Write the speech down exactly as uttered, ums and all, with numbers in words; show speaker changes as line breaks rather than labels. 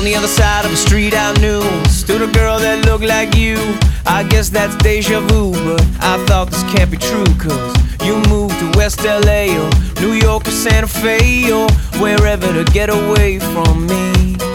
the other side of the street I knew stood a girl that looked like you. I guess that's deja vu, but I thought this can't be true, cause you moved to West L A or New York or Santa Fe or wherever to get away from me.